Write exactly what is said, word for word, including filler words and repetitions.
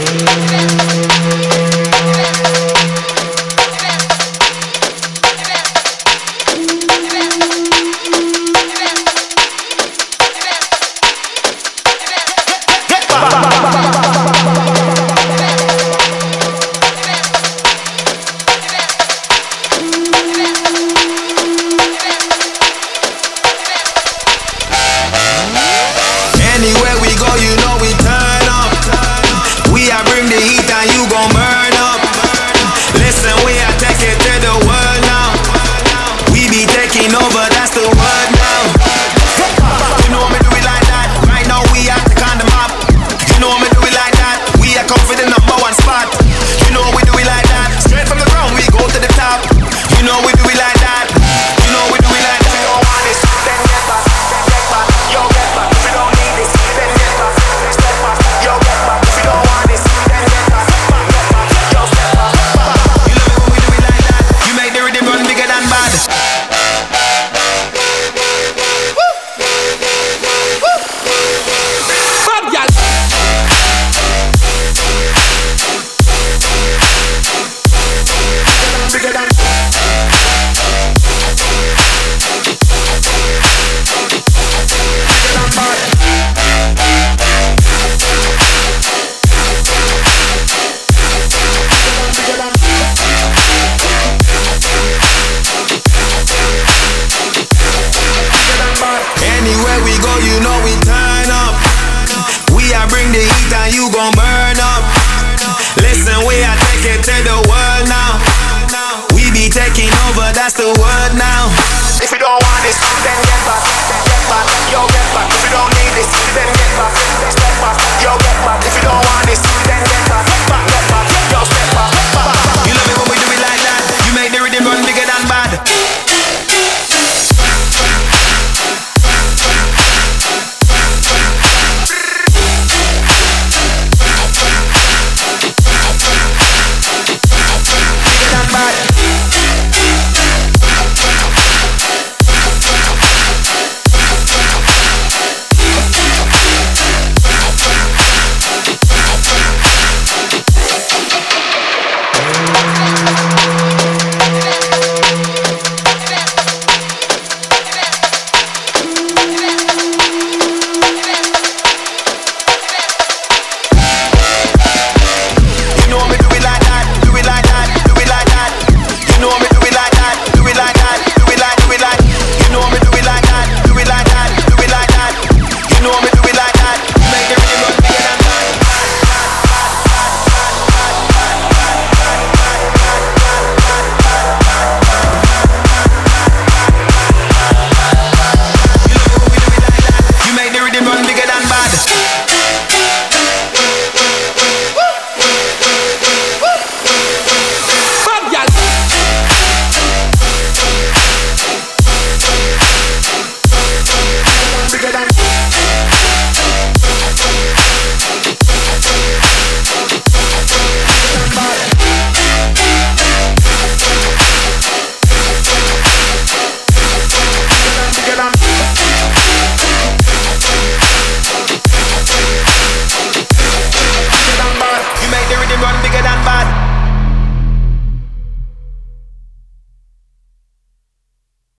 Anywhere we go, you know we turn up. We are bring the heat and you gon' burn up. Listen, we are taking to the world now. We be taking over, that's the word now. You know me do it like that. Right now we are the on the map. You know me do it like that. We are confident number one spot. You know we do it like that. Straight from the ground we go to the top. You know we do it like that. You know we do it like that. You don't want this, then get back, then get back. Yo, get back. If you don't need this, then get back. Step back. Yo, get back. If you don't want this, then get back. Get back. Yo, step back. You love it when we do it like that. You make the rhythm run bigger than bad. Anywhere we go, you know we turn up. We are bring the heat and you gon' burn up. Listen, we are taking to the world now. We be taking over, that's the word now. If you don't want this, then get back, then get back. Yo, get back. If you don't need this, then get back. Step back. Yo, get back. If you don't want this, then